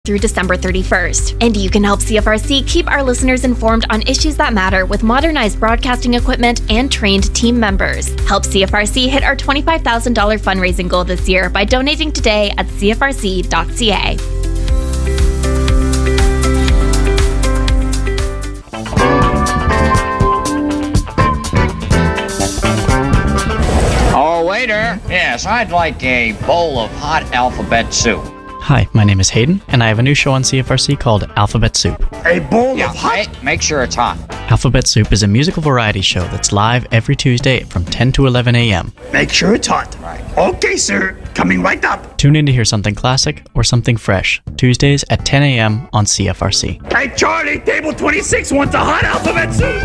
through December 31st. And you can help CFRC keep our listeners informed on issues that matter with modernized broadcasting equipment and trained team members. Help CFRC hit our $25,000 fundraising goal this year by donating today at cfrc.ca. Oh, waiter. Yes, I'd like a bowl of hot alphabet soup. Hi, my name is Hayden, and I have a new show on CFRC called Alphabet Soup. A bowl of hot? Make sure it's hot. Alphabet Soup is a musical variety show that's live every Tuesday from 10 to 11 a.m. Make sure it's hot. Right. Okay, sir. Coming right up. Tune in to hear something classic or something fresh, Tuesdays at 10 a.m. on CFRC. Hey, Charlie, table 26 wants a hot alphabet soup.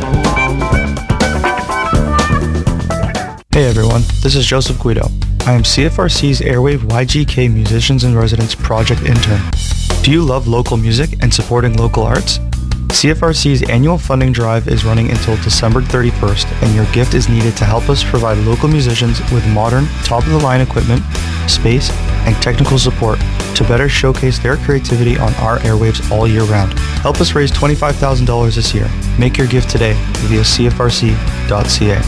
Hey everyone, this is Joseph Guido. I am CFRC's Airwave YGK Musicians in Residence Project Intern. Do you love local music and supporting local arts? CFRC's annual funding drive is running until December 31st, and your gift is needed to help us provide local musicians with modern, top-of-the-line equipment, space, and technical support to better showcase their creativity on our airwaves all year round. Help us raise $25,000 this year. Make your gift today via cfrc.ca.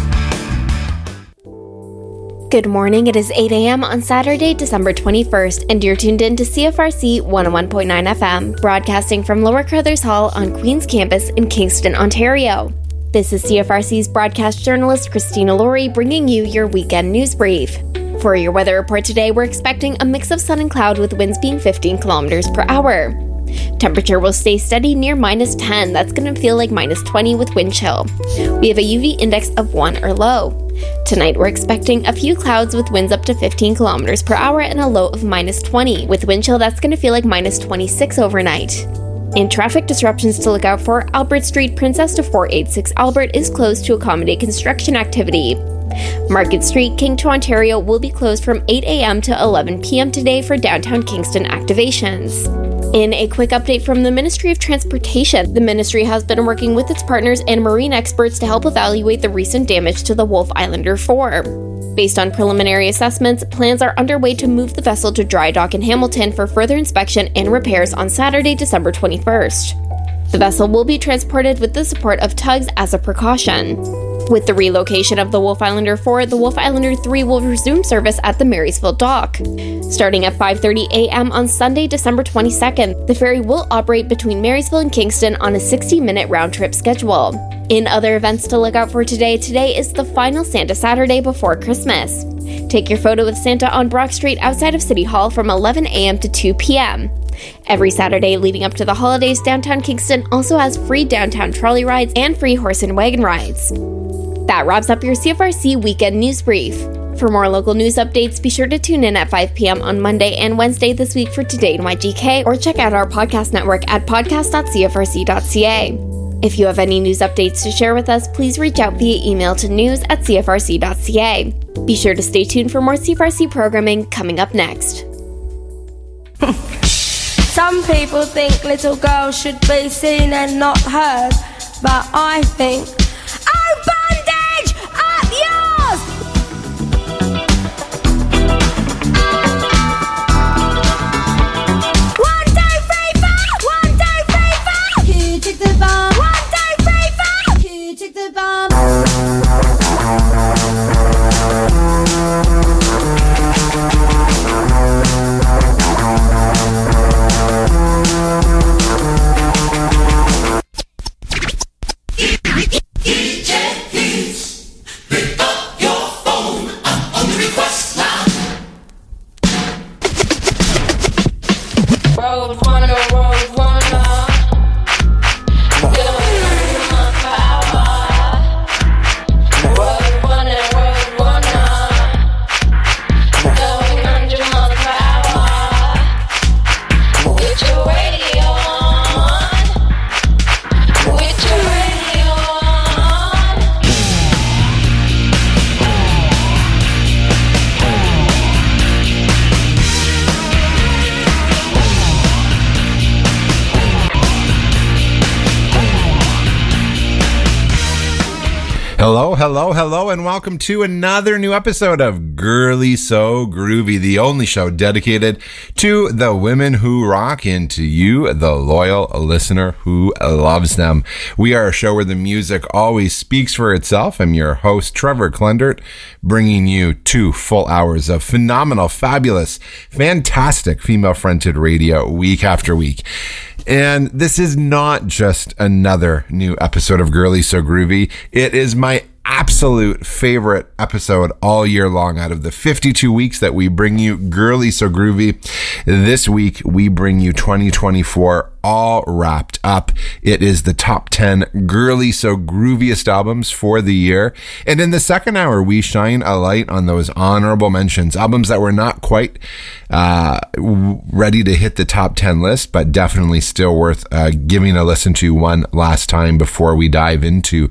Good morning, it is 8 a.m. on Saturday, December 21st, and you're tuned in to CFRC 101.9 FM, broadcasting from Lower Carruthers Hall on Queen's Campus in Kingston, Ontario. This is CFRC's broadcast journalist Christina Laurie bringing you your weekend news brief. For your weather report today, we're expecting a mix of sun and cloud with winds being 15 kilometers per hour. Temperature will stay steady near -10. That's going to feel like -20 with wind chill. We have a UV index of 1 or low. Tonight, we're expecting a few clouds with winds up to 15 kilometers per hour and a low of -20. With wind chill, that's going to feel like -26 overnight. In traffic disruptions to look out for, Albert Street, Princess to 486 Albert is closed to accommodate construction activity. Market Street, King to Ontario will be closed from 8 a.m. to 11 p.m. today for downtown Kingston activations. In a quick update from the Ministry of Transportation, the ministry has been working with its partners and marine experts to help evaluate the recent damage to the Wolf Islander 4. Based on preliminary assessments, plans are underway to move the vessel to dry dock in Hamilton for further inspection and repairs on Saturday, December 21st. The vessel will be transported with the support of tugs as a precaution. With the relocation of the Wolf Islander 4, the Wolf Islander 3 will resume service at the Marysville dock. Starting at 5:30 a.m. on Sunday, December 22nd, the ferry will operate between Marysville and Kingston on a 60-minute round-trip schedule. In other events to look out for today is the final Santa Saturday before Christmas. Take your photo with Santa on Brock Street outside of City Hall from 11 a.m. to 2 p.m. Every Saturday leading up to the holidays, downtown Kingston also has free downtown trolley rides and free horse and wagon rides. That wraps up your CFRC Weekend News Brief. For more local news updates, be sure to tune in at 5 p.m. on Monday and Wednesday this week for Today in YGK, or check out our podcast network at podcast.cfrc.ca. If you have any news updates to share with us, please reach out via email to news@cfrc.ca. Be sure to stay tuned for more CFRC programming coming up next. Some people think little girls should be seen and not heard, but I think, oh, bondage, up yours! 1, 2, 3, 4! 1, 2, 3, 4! Who took the bomb? 1, 2, 3, 4! Who took the bomb? Hello, hello, hello, and welcome to another new episode of Girly So Groovy, the only show dedicated to the women who rock and to you, the loyal listener who loves them. We are a show where the music always speaks for itself. I'm your host, Trevor Klendert, bringing you 2 full hours of phenomenal, fabulous, fantastic female-fronted radio week after week. And this is not just another new episode of Girly So Groovy. It is my absolute favorite episode all year long. Out of the 52 weeks that we bring you Girly So Groovy, this week we bring you 2024 all wrapped up. It is the top 10 Girly So Grooviest albums for the year. And in the second hour, we shine a light on those honorable mentions, albums that were not quite ready to hit the top 10 list, but definitely still worth giving a listen to one last time before we dive into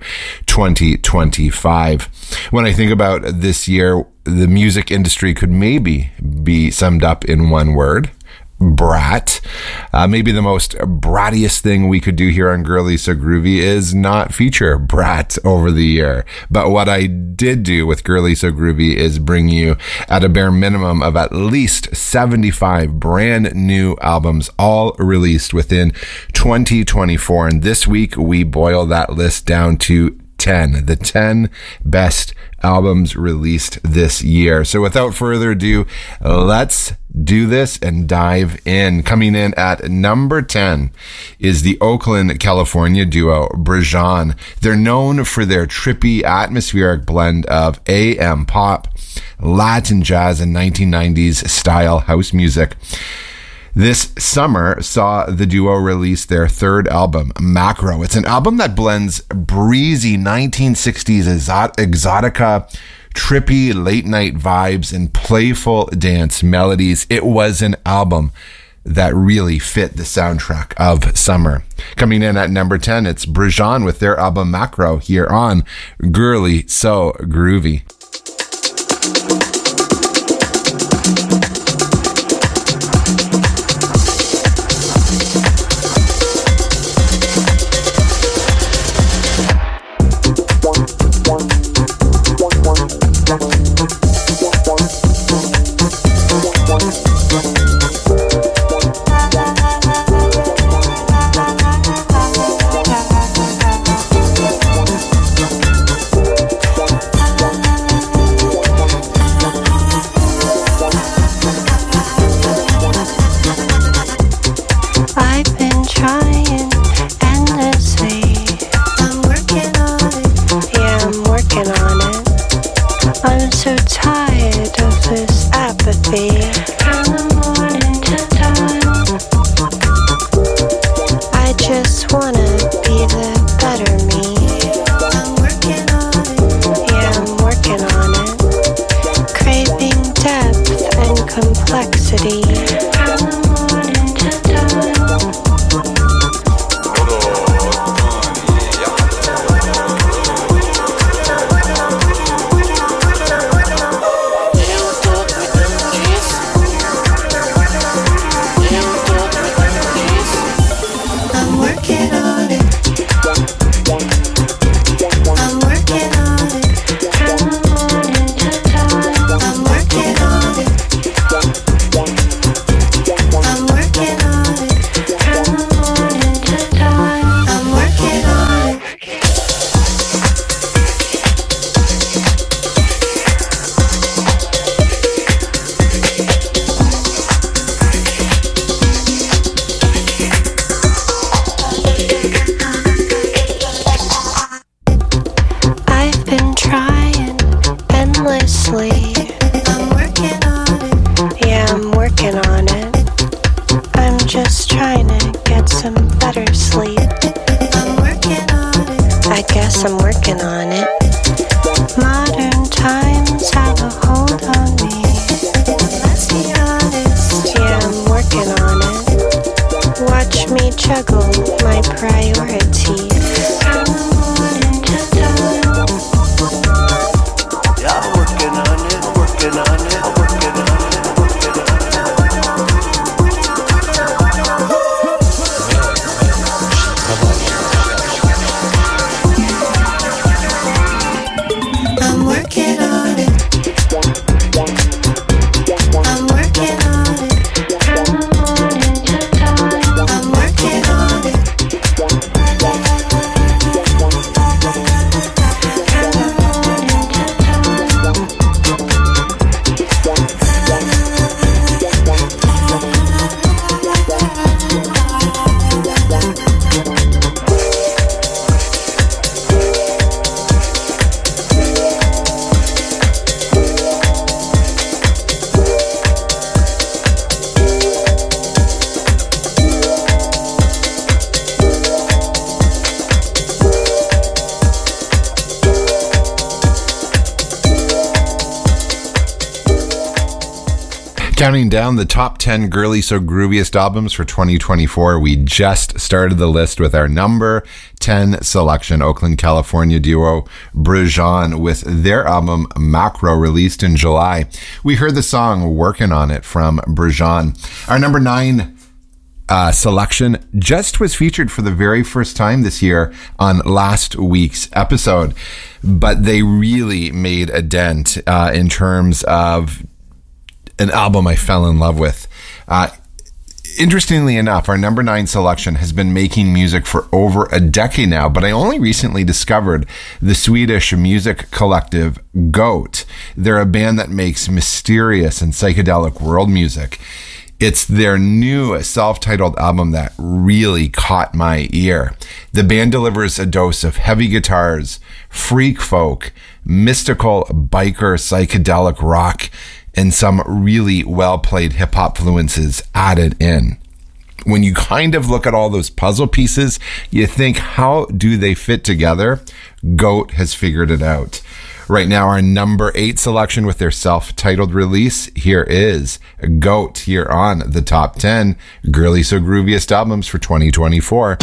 2025. When I think about this year, the music industry could maybe be summed up in one word: brat. Maybe the most brattiest thing we could do here on Girly So Groovy is not feature Brat over the year. But what I did do with Girly So Groovy is bring you at a bare minimum of at least 75 brand new albums, all released within 2024. And this week we boil that list down to 10, the 10 best albums released this year. So without further ado, let's do this and dive in. Coming in at number 10 is the Oakland, California duo Brejan. They're known for their trippy, atmospheric blend of AM pop, Latin jazz, and 1990s style house music. This summer saw the duo release their third album, Macro. It's an album that blends breezy 1960s exotica, trippy late-night vibes, and playful dance melodies. It was an album that really fit the soundtrack of summer. Coming in at number 10, it's Brejan with their album Macro here on Girly So Groovy. Counting down the top 10 girly so grooviest albums for 2024, we just started the list with our number 10 selection, Oakland, California duo Brujon with their album Macro, released in July. We heard the song Working on It from Brujon. Our number 9 selection just was featured for the very first time this year on last week's episode, but they really made a dent in terms of an album I fell in love with. Interestingly enough, our number 9 selection has been making music for over a decade now, but I only recently discovered the Swedish music collective Goat. They're a band that makes mysterious and psychedelic world music. It's their new self-titled album that really caught my ear. The band delivers a dose of heavy guitars, freak folk, mystical biker psychedelic rock, and some really well-played hip-hop influences added in. When you kind of look at all those puzzle pieces, you think, how do they fit together? Goat has figured it out. Right now, our number 8 selection with their self-titled release, here is Goat here on the top 10 girly so grooviest albums for 2024.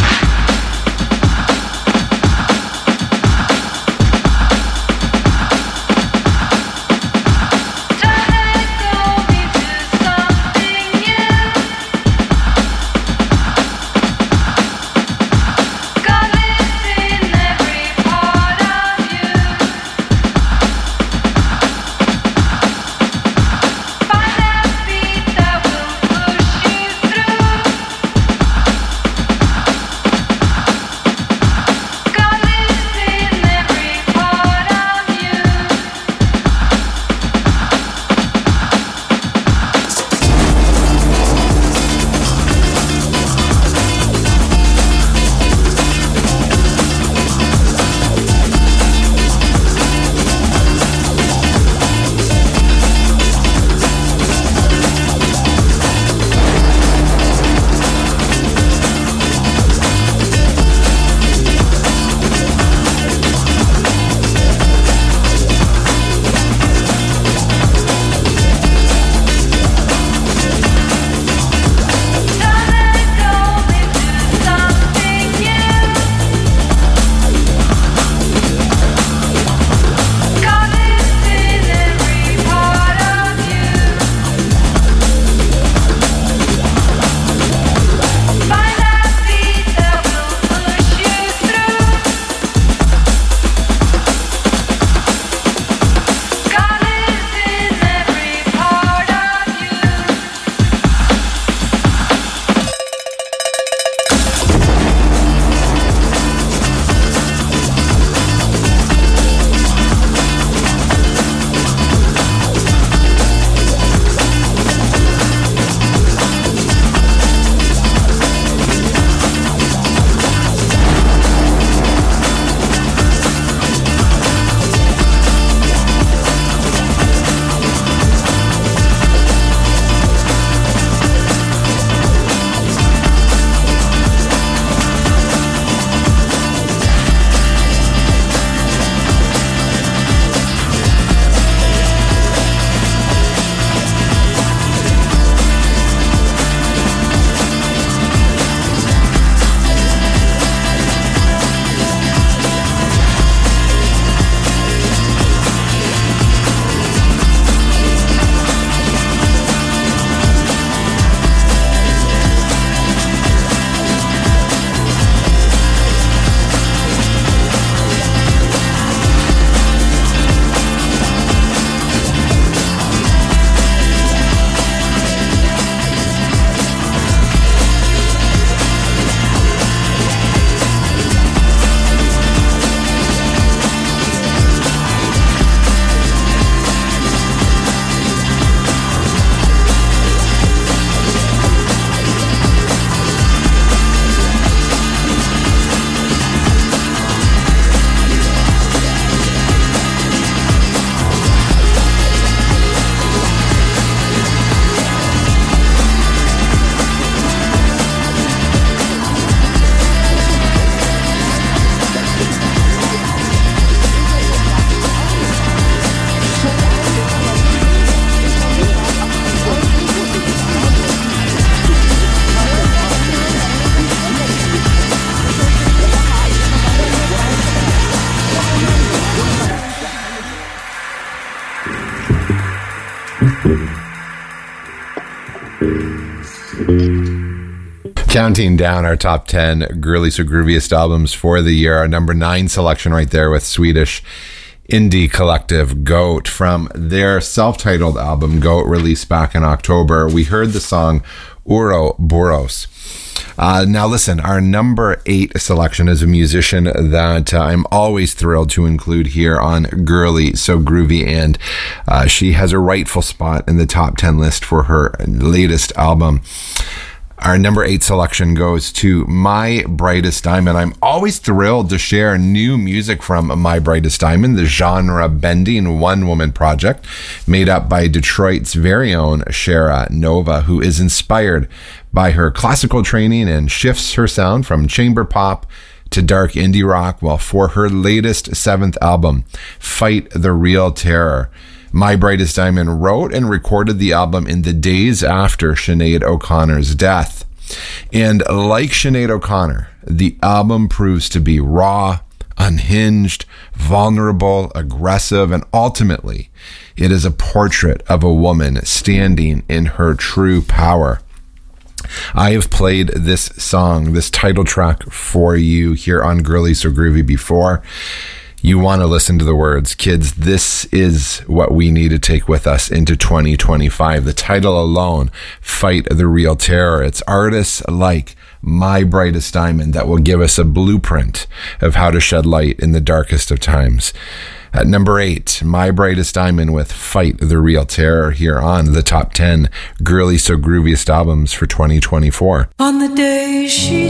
Counting down our top 10 Girly So Grooviest albums for the year. Our number 9 selection right there with Swedish indie collective Goat from their self-titled album Goat, released back in October. We heard the song Ouroboros. Now listen, our number 8 selection is a musician that I'm always thrilled to include here on Girly So Groovy, and she has a rightful spot in the top 10 list for her latest album. Our number 8 selection goes to My Brightest Diamond. I'm always thrilled to share new music from My Brightest Diamond, the genre-bending one-woman project made up by Detroit's very own Shara Nova, who is inspired by her classical training and shifts her sound from chamber pop to dark indie rock, while for her latest 7th album, Fight the Real Terror, My Brightest Diamond wrote and recorded the album in the days after Sinead O'Connor's death. And like Sinead O'Connor, the album proves to be raw, unhinged, vulnerable, aggressive, and ultimately, it is a portrait of a woman standing in her true power. I have played this song, this title track, for you here on Girly So Groovy before. You want to listen to the words. Kids, this is what we need to take with us into 2025. The title alone, Fight the Real Terror. It's artists like My Brightest Diamond that will give us a blueprint of how to shed light in the darkest of times. At number 8, My Brightest Diamond with Fight the Real Terror here on the top 10 Girly So Grooviest albums for 2024. On the day she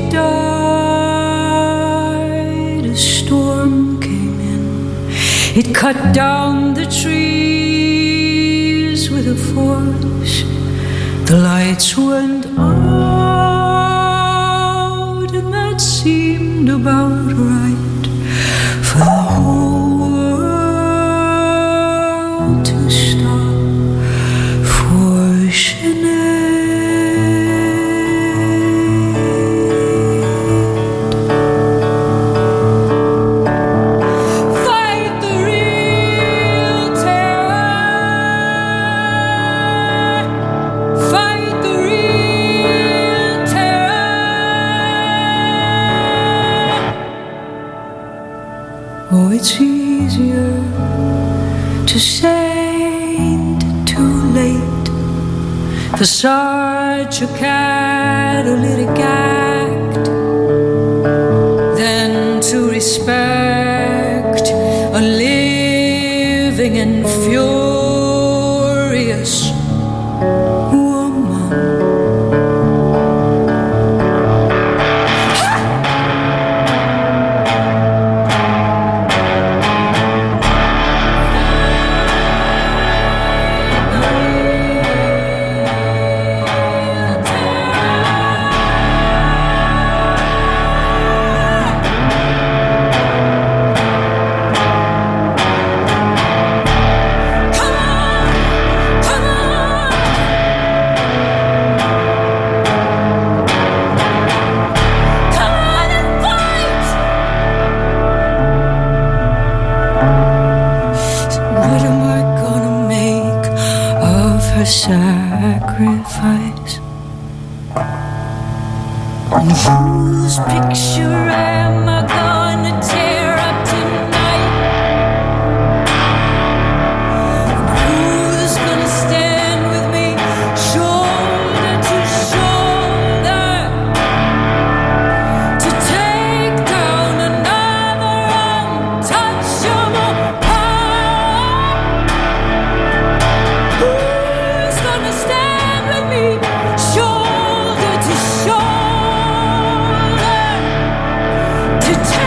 died, a storm came. It cut down the trees with a force. The lights went out, and that seemed about right for the whole world to stop for Sinead. Oh, it's easier to say too late for such a catalytic act than to respect a living and furious woman. Sacrifice, and whose picture am I gonna tear up tonight? And who's gonna stand with me shoulder to shoulder to take down another untouchable power? Who's gonna stand with me shoulder to shoulder to take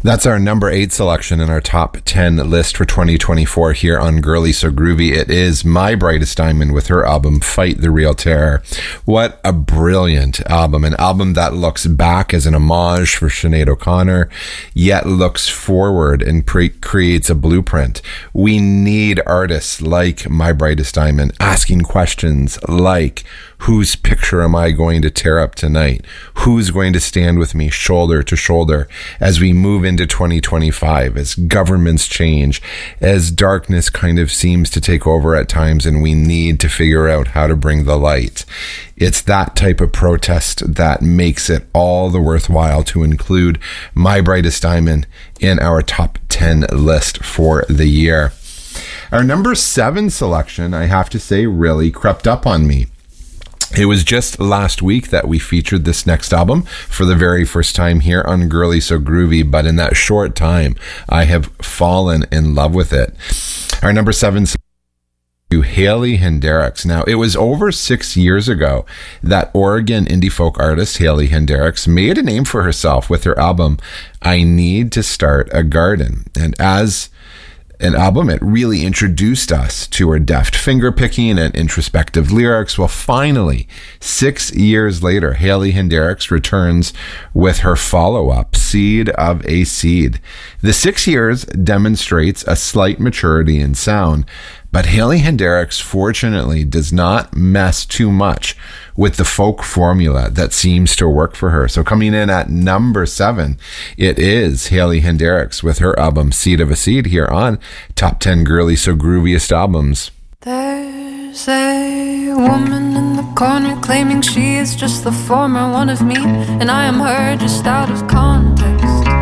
That's our number 8 selection in our top 10 list for 2024 here on Girly So Groovy. It is My Brightest Diamond with her album Fight the Real Terror. What a brilliant album. An album that looks back as an homage for Sinead O'Connor, yet looks forward and creates a blueprint. We need artists like My Brightest Diamond asking questions like, whose picture am I going to tear up tonight? Who's going to stand with me shoulder to shoulder as we move into 2025, as governments change, as darkness kind of seems to take over at times and we need to figure out how to bring the light. It's that type of protest that makes it all the worthwhile to include My Brightest Diamond in our top 10 list for the year. Our number 7 selection, I have to say, really crept up on me. It was just last week that we featured this next album for the very first time here on Girly So Groovy, but in that short time, I have fallen in love with it. Our number 7 to Hailey Hendrix. Now, it was over 6 years ago that Oregon indie folk artist Hailey Hendrix made a name for herself with her album, I Need to Start a Garden. And as an album, it really introduced us to her deft fingerpicking and introspective lyrics. Well, finally, 6 years later, Hailey Hendrix returns with her follow-up, Seed of a Seed. The 6 years demonstrates a slight maturity in sound, but Hailey Hendrix fortunately does not mess too much with the folk formula that seems to work for her. So coming in at number 7, it is Hailey Hendrix with her album Seed of a Seed here on Top 10 Girly So Grooviest Albums. There's a woman in the corner claiming she is just the former one of me, and I am her just out of context.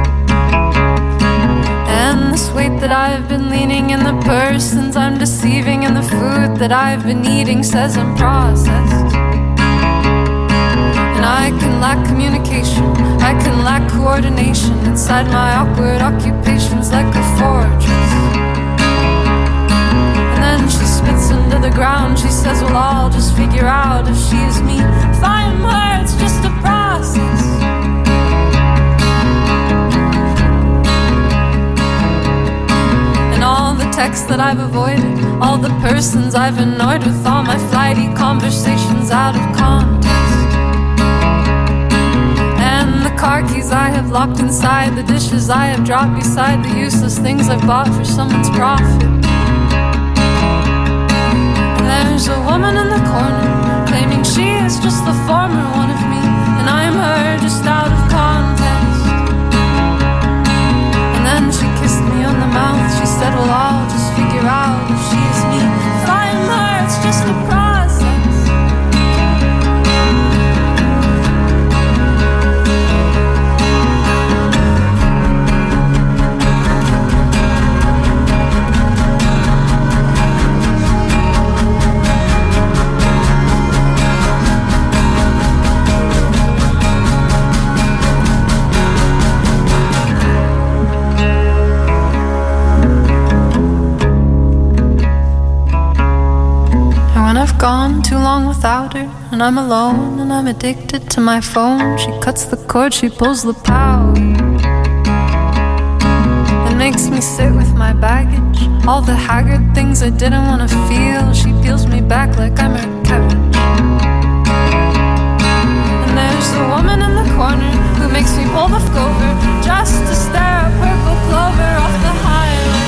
And this weight that I've been leaning, and the persons I'm deceiving, and the food that I've been eating says I'm processed. And I can lack communication, I can lack coordination inside my awkward occupations like a fortress. And then she spits into the ground, she says, well, I'll just figure out if she is me. If I am her, it's just a process. And all the texts that I've avoided, all the persons I've annoyed with, all my flighty conversations out of context. And the car keys I have locked inside, the dishes I have dropped beside, the useless things I've bought for someone's profit. And there's a woman in the corner claiming she is just the former one of me, and I'm her just out of context. And then she kissed me on the mouth, she said, well, I'll just figure out if she is me. If I am her, it's just a process. Gone too long without her, and I'm alone, and I'm addicted to my phone. She cuts the cord, she pulls the power, and makes me sit with my baggage, all the haggard things I didn't want to feel. She peels me back like I'm her cabbage. And there's a woman in the corner who makes me pull the Clover just to stare at purple clover off the highway,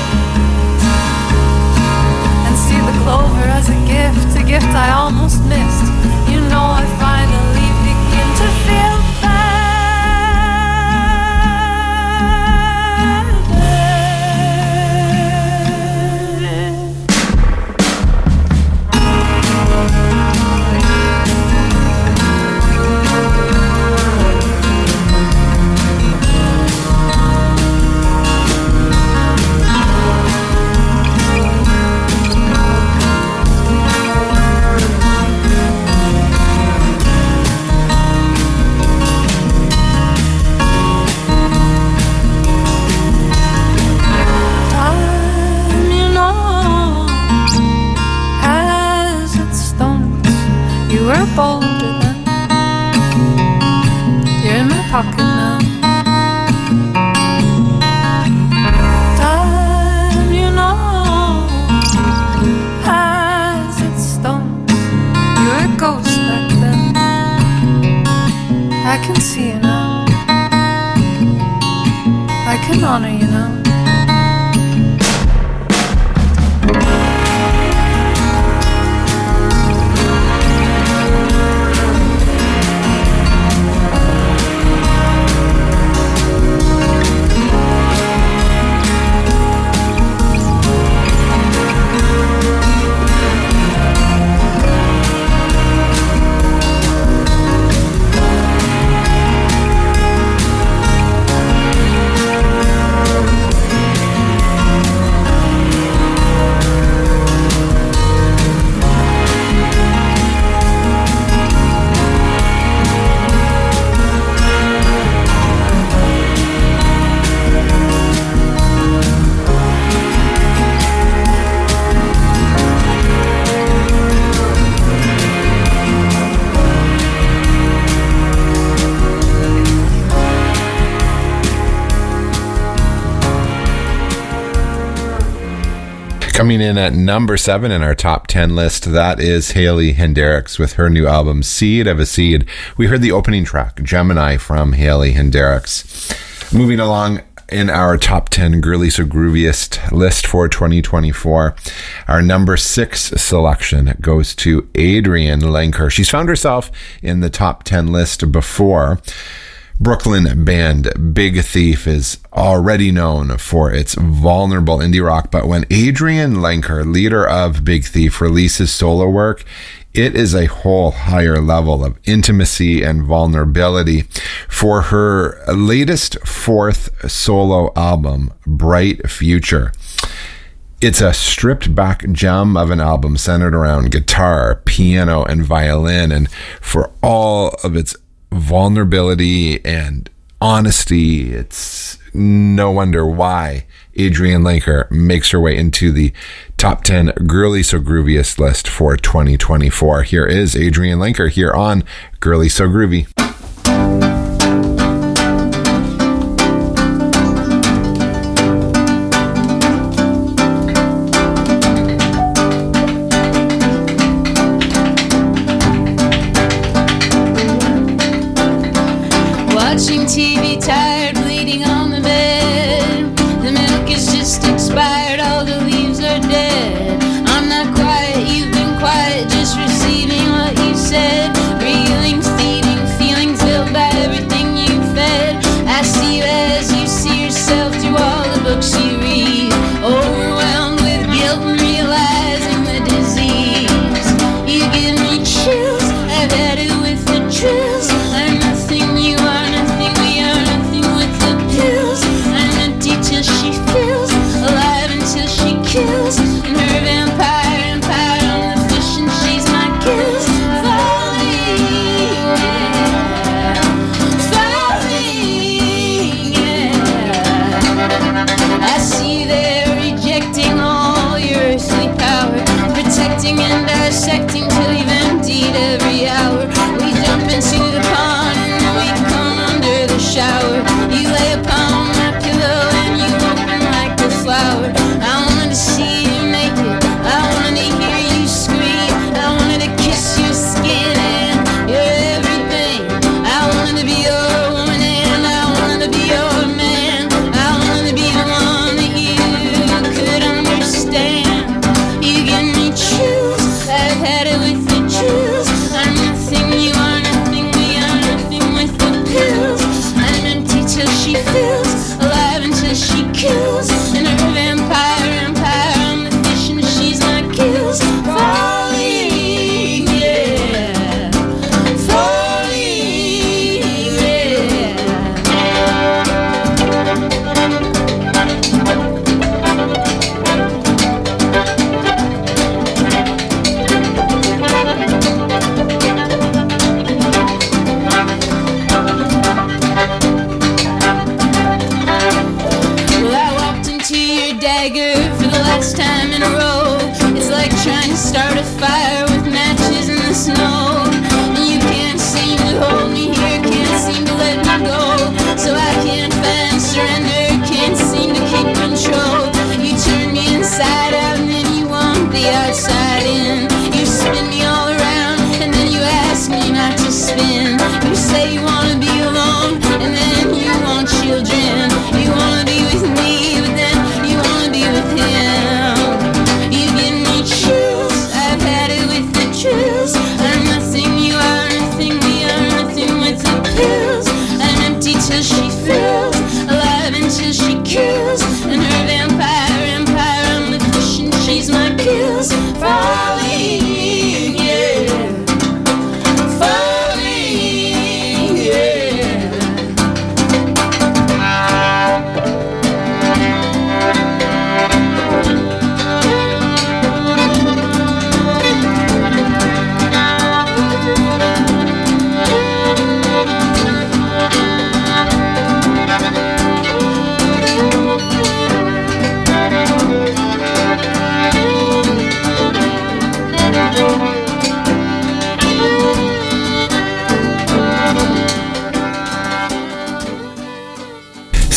and see the clover as a gift I almost missed. You know, I finally begin to feel in on her, you know. Coming in at number 7 in our top 10 list, that is Hayley Hendricks with her new album, Seed of a Seed. We heard the opening track, Gemini, from Hayley Hendricks. Moving along in our top 10 girly so grooviest list for 2024, our number 6 selection goes to Adrienne Lenker. She's found herself in the top 10 list before. Brooklyn band Big Thief is already known for its vulnerable indie rock, but when Adrienne Lenker, leader of Big Thief, releases solo work, it is a whole higher level of intimacy and vulnerability. For her latest 4th solo album, Bright Future, it's a stripped back gem of an album centered around guitar, piano, and violin, and for all of its vulnerability and honesty, it's no wonder why Adrienne Lenker makes her way into the top 10 girly so grooviest list for 2024. Here is Adrienne Lenker here on Girly So Groovy. Watching TV, tired, bleeding on the bed. The milk is just expired, all the leaves are dead. I'm not quiet, you've been quiet, just receiving what you said. Feelings feeding, feelings filled by everything you fed. I see you as you see yourself through all the books you read. Overwhelmed with guilt and realizing the disease. You give me chills, I've had it with the trills. I'm nothing, you are nothing, we are nothing with the pills. I'm empty till she feels, alive until she kills. And her vampire empire on the fish and she's my kills. Falling, yeah. Falling, yeah. I see they're rejecting all your earthly power, protecting and dissecting till you've emptied every hour. We jump into the pond and we come under the shower. You lay upon my pillow and you open like a flower. I wanted to see you naked, I wanted to hear you scream, I wanted to kiss your skin and your everything. I wanted to be your woman and I wanted to be your man. I wanted to be the one that you could understand. You give me chills, I've had it with the chills. I'm nothing, you are nothing, we are nothing with the pills. I'm empty till she feels, alive until she kills. And her vampire empire on the fish and she's my kills. Falling, yeah. Falling, yeah. Well, I walked into your dagger for the last time in a row. It's like trying to start a fire with matches in the snow. And you can't seem to hold me here, can't seem to let me go. So I can't find surrender, can't seem to keep control. You turn me inside out and then you want the outside in. You spin me all around and then you ask me not to spin. You say you wanna be alone and then you want children. You wanna be with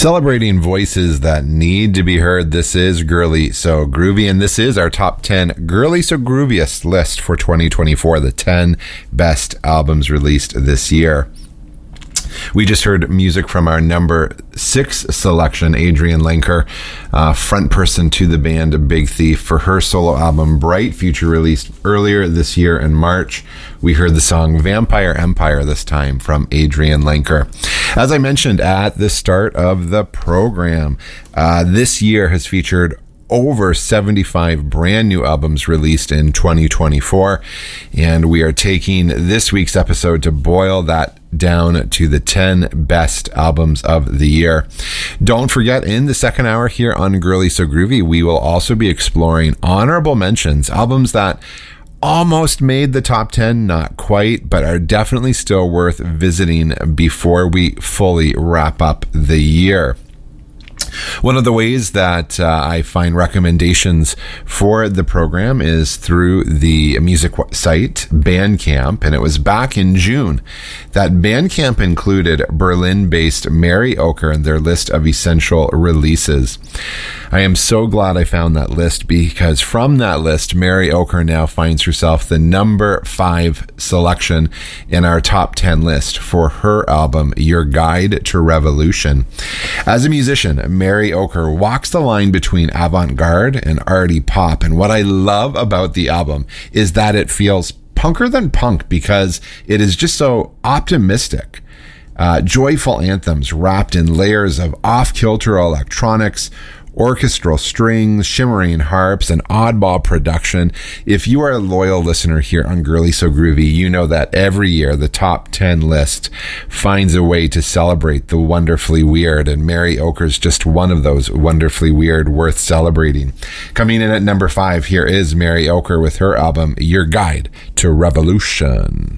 Celebrating voices that need to be heard, this is Girly So Groovy, and this is our top 10 Girly So Grooviest list for 2024, the 10 best albums released this year. We just heard music from our number 6 selection, Adrienne Lenker, front person to the band Big Thief, for her solo album Bright, Future, released earlier this year in March. We heard the song Vampire Empire this time from Adrienne Lenker. As I mentioned at the start of the program, this year has featured over 75 brand new albums released in 2024, and we are taking this week's episode to boil that down to the 10 best albums of the year. Don't forget, in the second hour here on Girly So Groovy, we will also be exploring honorable mentions, albums that almost made the top 10, not quite, but are definitely still worth visiting before we fully wrap up the year. One of the ways that I find recommendations for the program is through the music site Bandcamp, and it was back in June that Bandcamp included Berlin-based Mary Ocher in their list of essential releases. I am so glad I found that list, because from that list, Mary Ocher now finds herself the number 5 selection in our top 10 list for her album, Your Guide to Revolution. As a musician, Mary Ocher walks the line between avant-garde and arty pop, and what I love about the album is that it feels punker than punk, because it is just so optimistic. Joyful anthems wrapped in layers of off-kilter electronics, orchestral strings, shimmering harps, and oddball production. If you are a loyal listener here on Girly So Groovy, you know that every year the top 10 list finds a way to celebrate the wonderfully weird, and Mary Ocher's just one of those wonderfully weird worth celebrating. Coming in at number 5, here is Mary Ocher with her album Your Guide to Revolution.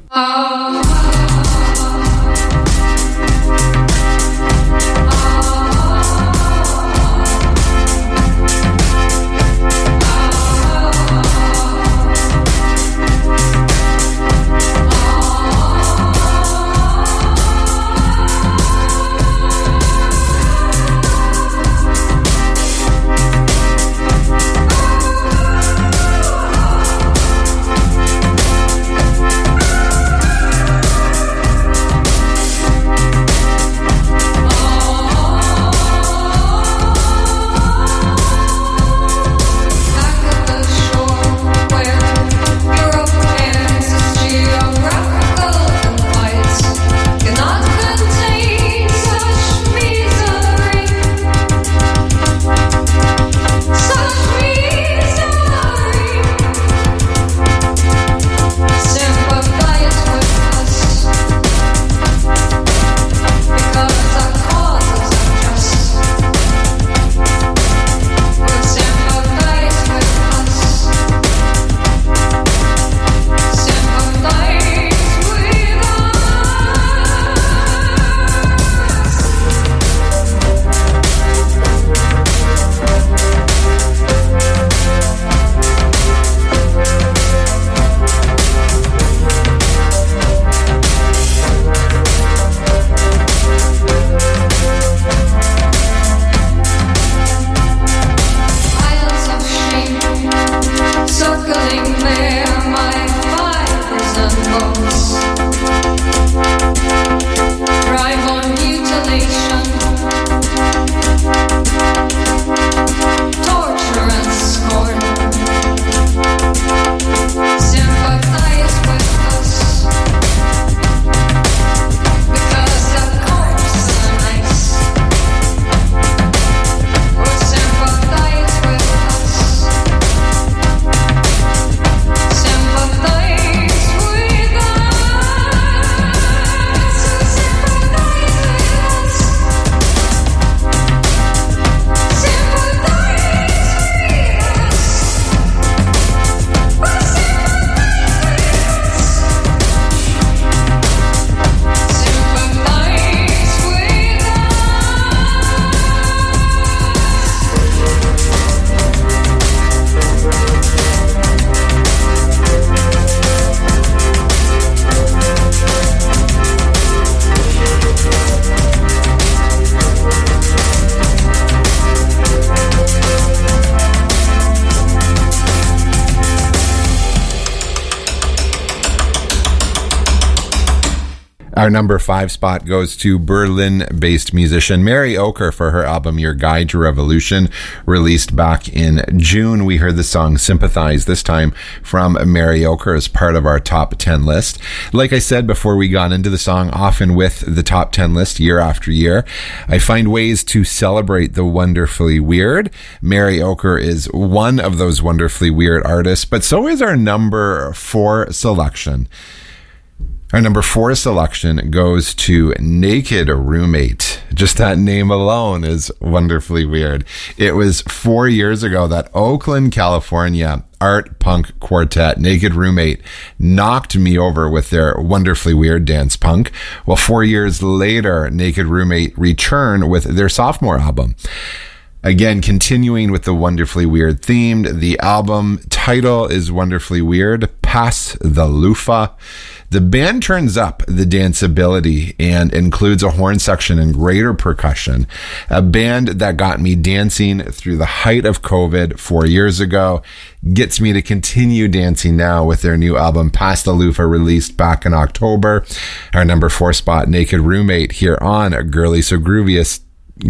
Our number 5 spot goes to Berlin-based musician Mary Ocher for her album Your Guide to Revolution, released back in June. We heard the song Sympathize, this time from Mary Ocher, as part of our top 10 list. Like I said before we got into the song, often with the top 10 list year after year, I find ways to celebrate the wonderfully weird. Mary Ocher is one of those wonderfully weird artists, but so is our number 4 selection. Our number 4 selection goes to Naked Roommate. Just that name alone is wonderfully weird. It was 4 years ago that Oakland, California art punk quartet Naked Roommate knocked me over with their wonderfully weird dance punk. Well, 4 years later, Naked Roommate returned with their sophomore album. Again, continuing with the wonderfully weird theme, the album title is wonderfully weird, Pass the Loofah. The band turns up the danceability and includes a horn section and greater percussion. A band that got me dancing through the height of COVID 4 years ago gets me to continue dancing now with their new album, Pass the Loofah, released back in October. Our number 4 spot, Naked Roommate, here on Girly So Groovy's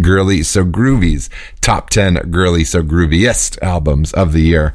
top 10 Girly So Grooviest albums of the year.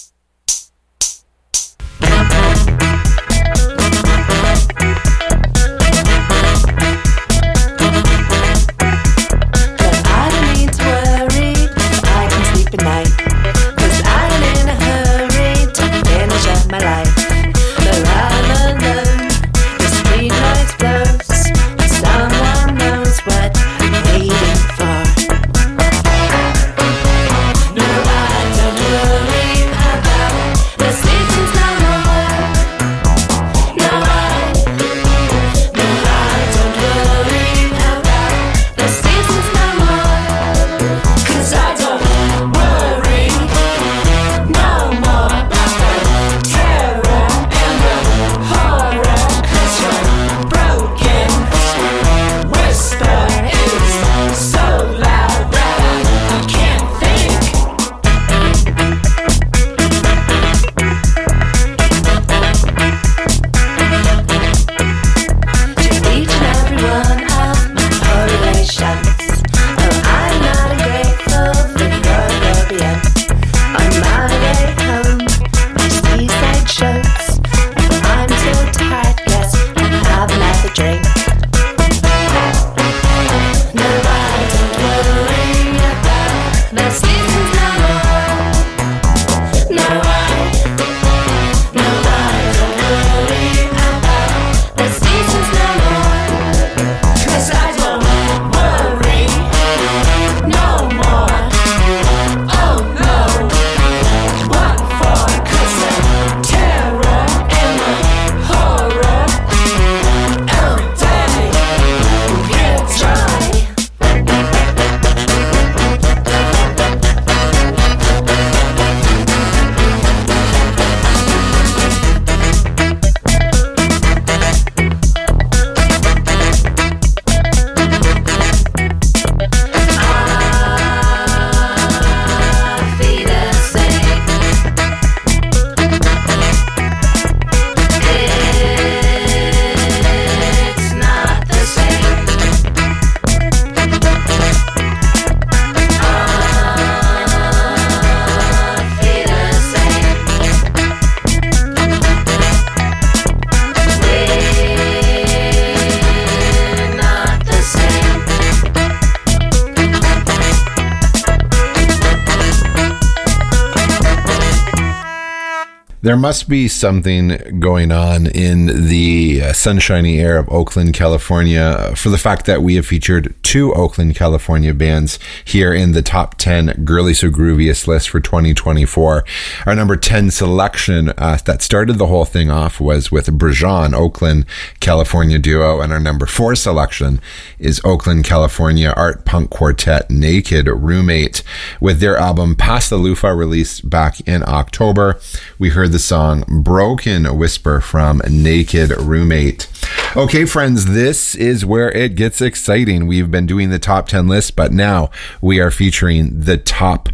There must be something going on in the sunshiny air of Oakland, California, for the fact that we have featured 2 Oakland, California bands here in the top 10 Girly So Grooviest list for 2024. Our number 10 selection that started the whole thing off was with Brajan, Oakland, California duo, and our number 4 selection is Oakland, California art punk quartet Naked Roommate with their album Pass the Loofah, released back in October. We heard the song Broken Whisper from Naked Roommate. Okay, friends, this is where it gets exciting. We've been doing the top 10 list, but now we are featuring the top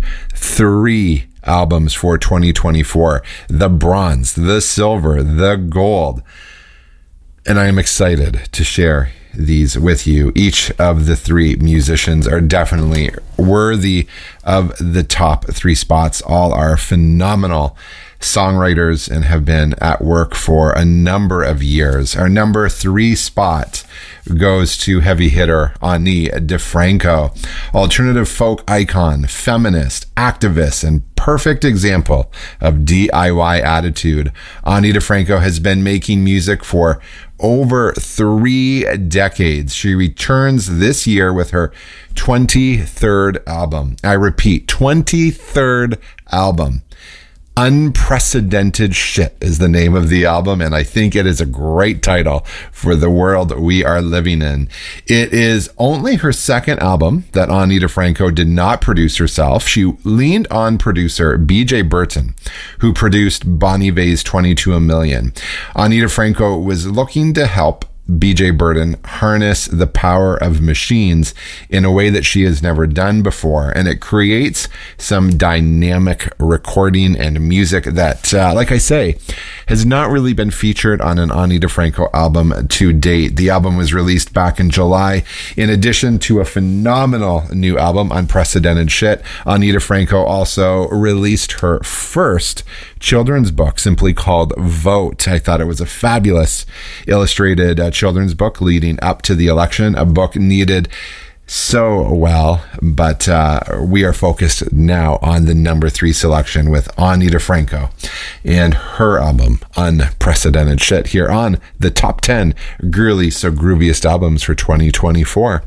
3 albums for 2024. The bronze, the silver, the gold. And I am excited to share these with you. Each of the three musicians are definitely worthy of the top three spots. All are phenomenal songwriters and have been at work for a number of years. Our number three spot goes to heavy hitter Ani DiFranco, alternative folk icon, feminist, activist, and perfect example of DIY attitude. Ani DiFranco has been making music for over 3 decades. She returns this year with her 23rd album. I repeat, 23rd album. Unprecedented Shit is the name of the album, and I think it is a great title for the world we are living in. It is only her second album that Ani DiFranco did not produce herself. She leaned on producer BJ Burton, who produced Bon Iver's 22 a Million. Ani DiFranco was looking to help BJ Burton harness the power of machines in a way that she has never done before, and it creates some dynamic recording and music that, like I say, has not really been featured on an Ani DiFranco album to date. The album was released back in July. In addition to a phenomenal new album, Unprecedented Shit, Ani DiFranco also released her first children's book, simply called Vote. I thought it was a fabulous illustrated children's book leading up to the election, a book needed so well, but we are focused now on the number three selection with Ani DiFranco and her album Unprecedented Shit here on the top 10 girly so grooviest albums for 2024.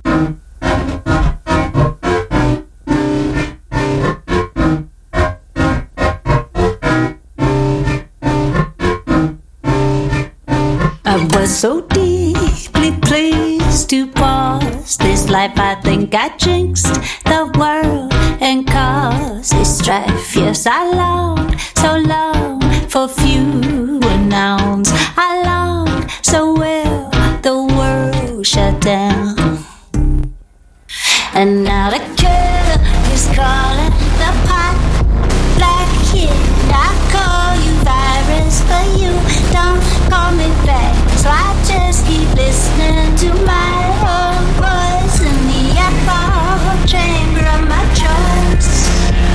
I was so deeply pleased to pause this life. I think I jinxed the world and caused this strife. Yes, I longed so long for fewer nouns. I longed so well the world shut down. And now the killer is calling the pot black kid. I call you virus, but you don't call me back. So I just keep listening to my own voice in the echo chamber of my choice.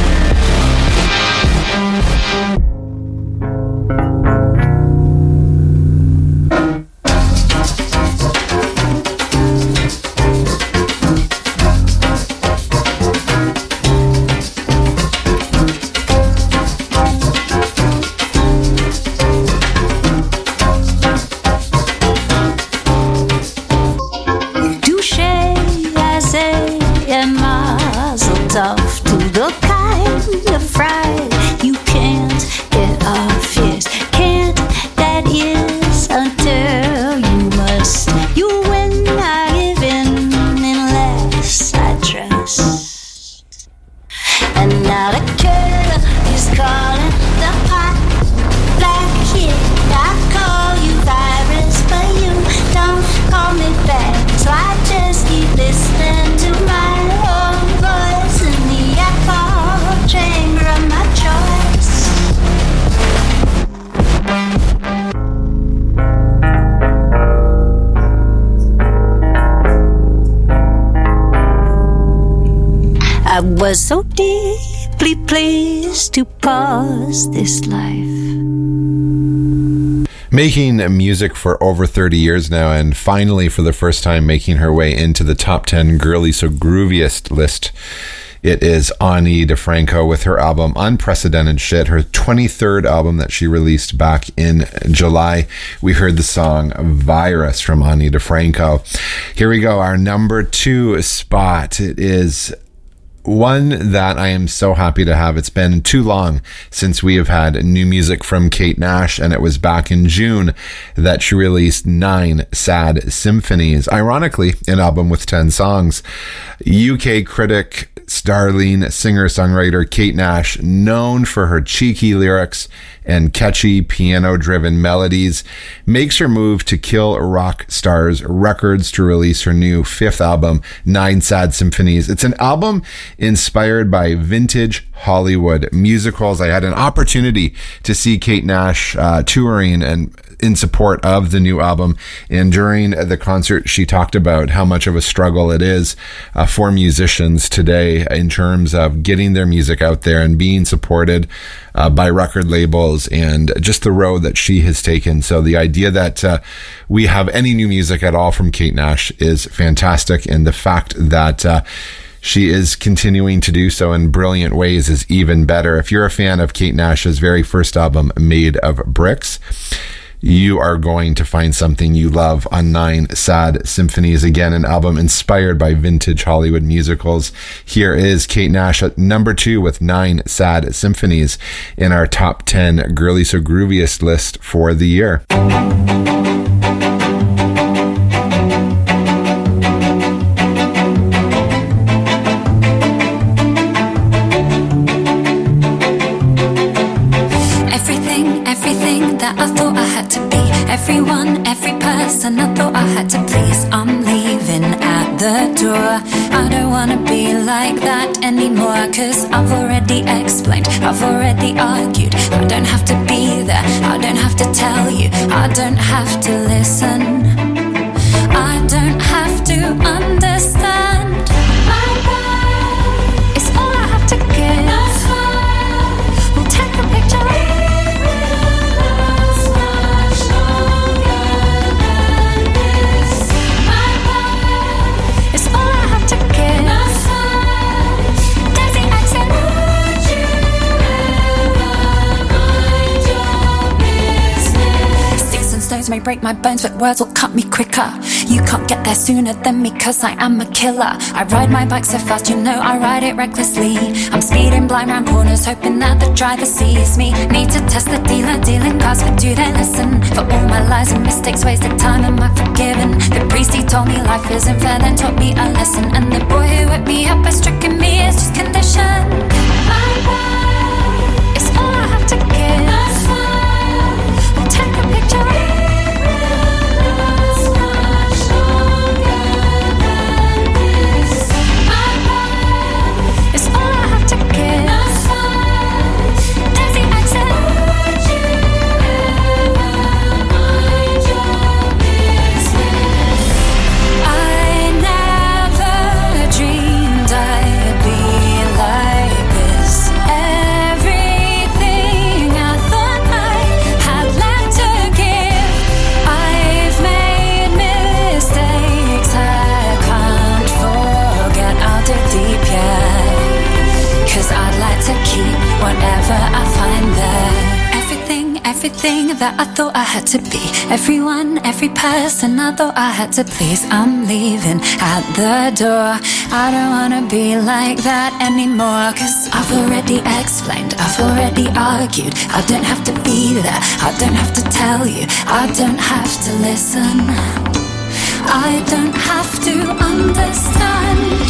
Off to the kind of fright you can't get off. Yes, can't, that is until you must. You win, I give in unless I trust. And now the killer is calling the pot black kid. I call you virus, but you don't call me back. So I just keep listening to my own voice in the echo chamber of my choice. I was so deeply pleased to pause this life. Making music for over 30 years now, and finally for the first time making her way into the top 10 girly so grooviest list. It is Ani DiFranco with her album Unprecedented Shit, her 23rd album that she released back in July. We heard the song Virus from Ani DiFranco. Here we go, our number 2 spot. It is one that I am so happy to have. It's been too long since we have had new music from Kate Nash, and it was back in June that she released 9 Sad Symphonies, ironically an album with 10 songs. UK critic, starling singer-songwriter Kate Nash, known for her cheeky lyrics and catchy piano-driven melodies, makes her move to Kill Rock Stars Records to release her new 5th album, 9 Sad Symphonies. It's an album inspired by vintage Hollywood musicals. I had an opportunity to see Kate Nash touring, and in support of the new album. And during the concert, she talked about how much of a struggle it is for musicians today in terms of getting their music out there and being supported by record labels, and just the road that she has taken. So the idea that we have any new music at all from Kate Nash is fantastic, and the fact that she is continuing to do so in brilliant ways is even better. If you're a fan of Kate Nash's very first album, Made of Bricks, you are going to find something you love on 9 Sad Symphonies. Again, an album inspired by vintage Hollywood musicals. Here is Kate Nash at number 2 with 9 Sad Symphonies in our top 10 Girly So Grooviest list for the year. Everything that I thought I had to be, everyone, every person I thought I had to please, I'm leaving at the door. I don't wanna be like that anymore, 'cause I've already explained, I've already argued. I don't have to be there, I don't have to tell you, I don't have to listen, I don't have to understand. It's all I have to give. We'll take a picture. May break my bones, but words will cut me quicker. You can't get there sooner than me, 'cause I am a killer. I ride my bike so fast, you know I ride it recklessly. I'm speeding blind round corners, hoping that the driver sees me. Need to test the dealer, dealing cards, but do they listen? For all my lies and mistakes, wasted time, am I forgiven? The priest, he told me life isn't fair, then taught me a lesson. And the boy who whipped me up by stricken me is just conditioned. It's all I have to give. We'll take a picture. Everything that I thought I had to be, everyone, every person I thought I had to please, I'm leaving at the door. I don't wanna be like that anymore, 'cause I've already explained, I've already argued. I don't have to be there, I don't have to tell you, I don't have to listen, I don't have to understand.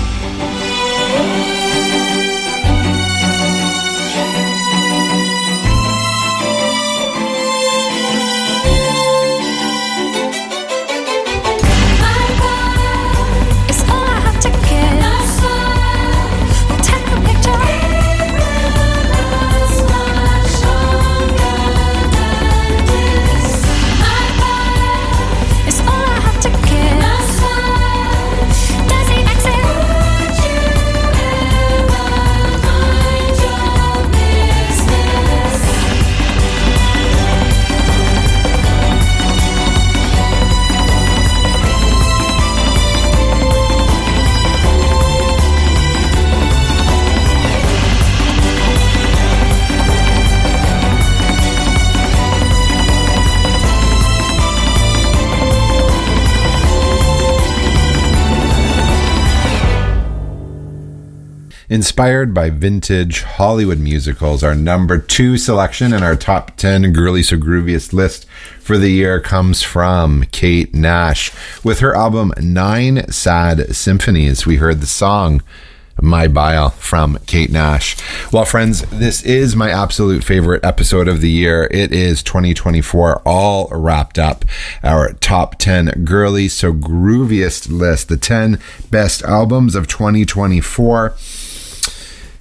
Inspired by vintage Hollywood musicals, our number 2 selection in our top 10 Girly So Grooviest list for the year comes from Kate Nash. With her album 9 Sad Symphonies, we heard the song My Bile from Kate Nash. Well, friends, this is my absolute favorite episode of the year. It is 2024 all wrapped up. Our top 10 Girly So Grooviest list, the 10 best albums of 2024.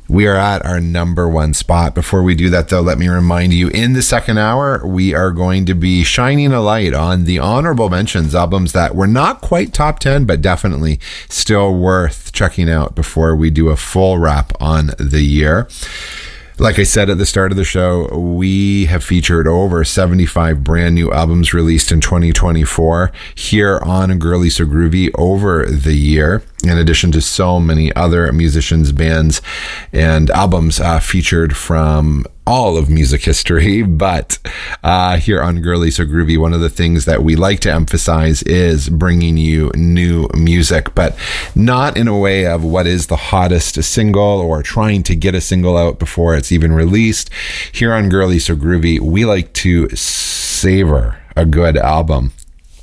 We are at our number one spot. Before we do that, though, let me remind you, in the second hour, we are going to be shining a light on the honorable mentions, albums that were not quite top 10, but definitely still worth checking out before we do a full wrap on the year. Like I said at the start of the show, we have featured over 75 brand new albums released in 2024 here on Girly So Groovy over the year, in addition to so many other musicians, bands, and albums featured from all of music history. But here on Girly So Groovy, one of the things that we like to emphasize is bringing you new music, but not in a way of what is the hottest single or trying to get a single out before it's even released. Here on Girly So Groovy, we like to savor a good album.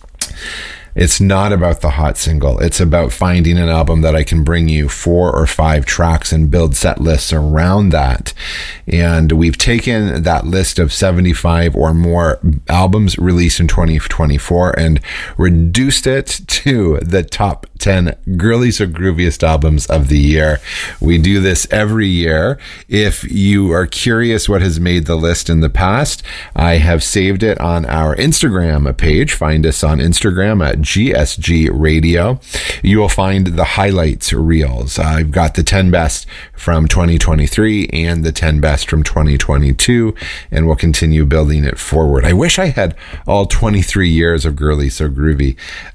It's not about the hot single. It's about finding an album that I can bring you 4 or 5 tracks and build set lists around that. And we've taken that list of 75 or more albums released in 2024 and reduced it to the top 10 Girly So Grooviest albums of the year. We do this every year. If you are curious what has made the list in the past, I have saved it on our Instagram page. Find us on Instagram at GSG Radio. You will find the highlights reels. I've got the 10 best from 2023 and the 10 best from 2022, and we'll continue building it forward. I wish I had all 23 years of Girly So Groovy,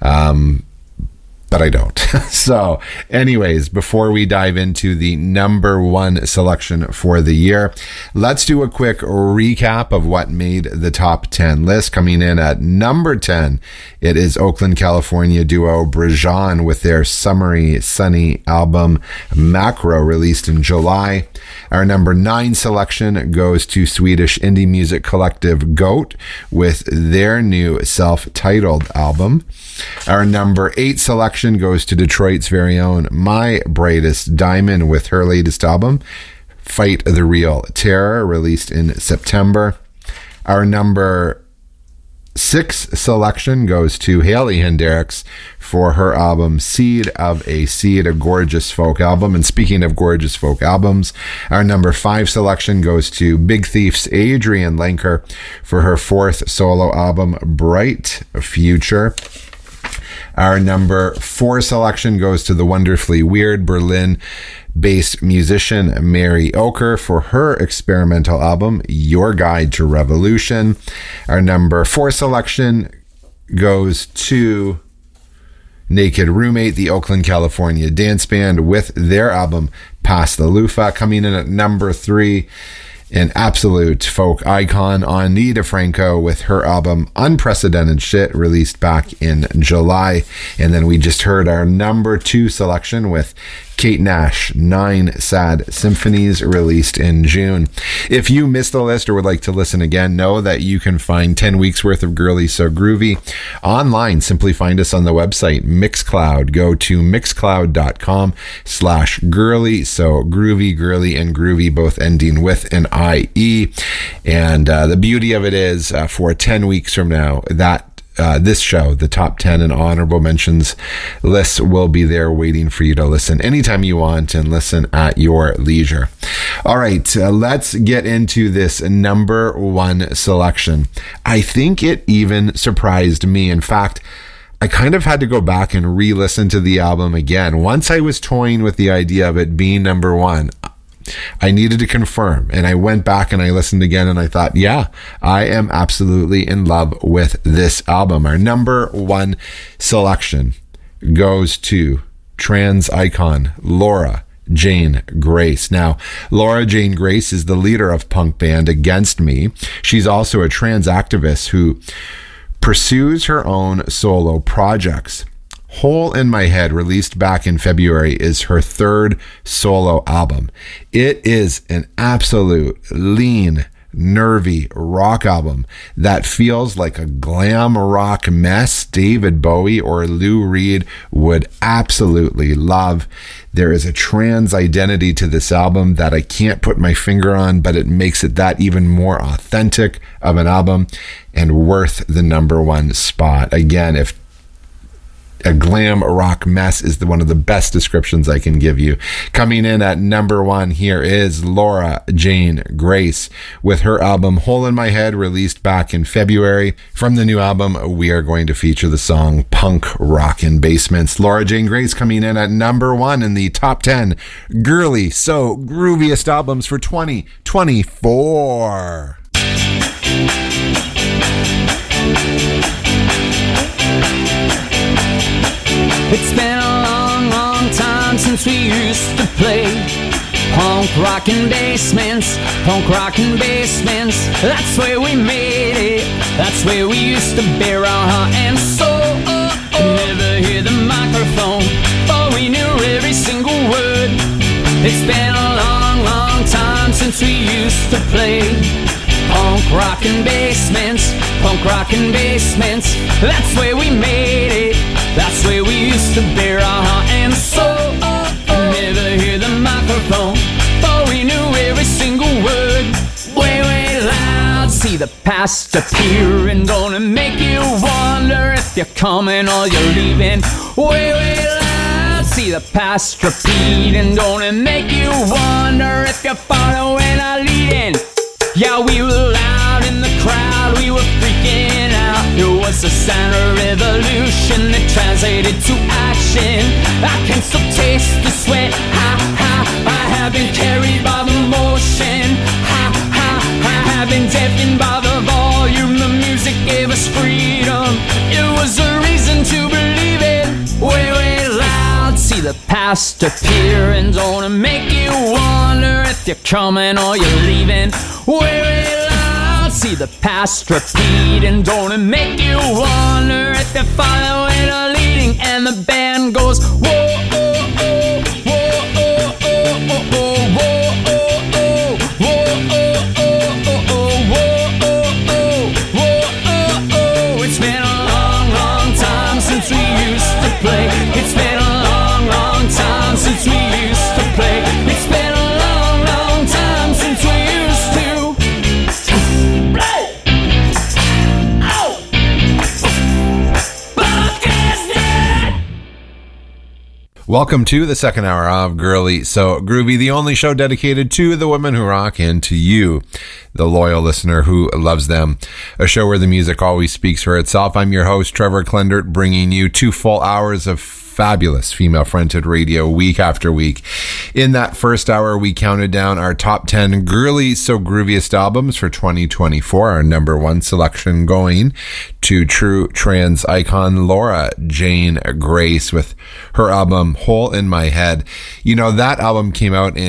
but I don't. So anyways, before we dive into the number one selection for the year, let's do a quick recap of what made the top 10 list. Coming in at number 10, it is Oakland, California duo Brajan with their summery, sunny album Macro, released in July. Our number 9 selection goes to Swedish indie music collective Goat with their new self-titled album. Our number 8 selection goes to Detroit's very own My Brightest Diamond with her latest album, Fight the Real Terror, released in September. Our number 6 selection goes to Haley Hendricks for her album Seed of a Seed, a gorgeous folk album. And speaking of gorgeous folk albums, our number 5 selection goes to Big Thief's Adrienne Lenker for her 4th solo album, Bright Future. Our number 4 selection goes to the wonderfully weird Berlin-based musician Mary Oker for her experimental album, Your Guide to Revolution. Our number 4 selection goes to Naked Roommate, the Oakland, California dance band, with their album, Pass the Loofah. Coming in at number 3, an absolute folk icon, Ani DeFranco, with her album Unprecedented Shit, released back in July. And then we just heard our number 2 selection with Kate Nash, 9 Sad Symphonies, released in June. If you missed the list or would like to listen again, know that you can find 10 weeks worth of Girly So Groovy online. Simply find us on the website Mixcloud. Go to mixcloud.com/girly. So groovy, girly, and groovy, both ending with an IE. And the beauty of it is for 10 weeks from now, that this show, the top 10 and honorable mentions lists, will be there waiting for you to listen anytime you want and listen at your leisure. All right, let's get into this number 1 selection. I think it even surprised me. In fact, I kind of had to go back and re-listen to the album again. Once I was toying with the idea of it being number 1, I needed to confirm, and I went back and I listened again, and I thought, yeah, I am absolutely in love with this album. Our number 1 selection goes to trans icon Laura Jane Grace. Now, Laura Jane Grace is the leader of punk band Against Me. She's also a trans activist who pursues her own solo projects. Hole in My Head, released back in February, is her 3rd solo album. It is an absolute lean, nervy rock album that feels like a glam rock mess David Bowie or Lou Reed would absolutely love. There is a trans identity to this album that I can't put my finger on, but it makes it that even more authentic of an album and worth the number 1 spot. Again, if a glam rock mess is one of the best descriptions I can give you. Coming in at number 1 here is Laura Jane Grace with her album Hole in My Head, released back in February. From the new album, we are going to feature the song Punk Rockin' Basements. Laura Jane Grace coming in at number 1 in the top 10 girly, so grooviest albums for 2024. It's been a long, long time since we used to play punk rockin' basements, punk rockin' basements. That's where we made it, that's where we used to bear our heart and soul. Never hear the microphone, but we knew every single word. It's been a long, long time since we used to play punk rockin' basements, punk rockin' basements. That's where we made it, that's where we used to bear our heart and soul. Never hear the microphone, but we knew every single word. Way, way loud, see the past appear and gonna make you wonder if you're coming or you're leaving. Way, way loud, see the past repeat and gonna make you wonder if you're following or leading. Yeah, we were loud in the crowd, we were freaking out. It was a sign of revolution that translated to action. I can still taste the sweat, ha, ha. I have been carried by the motion, ha, ha. I have been deafened by the volume. The music gave us freedom, it was a reason to believe it. Way, way loud, see the past appear and gonna make you wonder if you're coming or you're leaving. Way, way loud, see the past repeat and gonna make you wonder if you're following or leading. And the band goes whoa, oh, oh, whoa, oh, oh, oh, oh, whoa, oh, oh, whoa, oh, oh, oh, whoa, oh, oh, whoa, oh, oh. It's been a long, long time since we used to play. It's been a long, long time since we used to play. It's been a long, long time since we used to play. Ow! Podcast it! Welcome to the second hour of Girly So Groovy, the only show dedicated to the women who rock and to you, the loyal listener who loves them. A show where the music always speaks for itself. I'm your host, Trevor Klendert, bringing you 2 full hours of fabulous female-fronted radio week after week. In that first hour, we counted down our top 10 girly so grooviest albums for 2024. Our number 1 selection going to true trans icon Laura Jane Grace with her album Hole in My Head. You know, that album came out in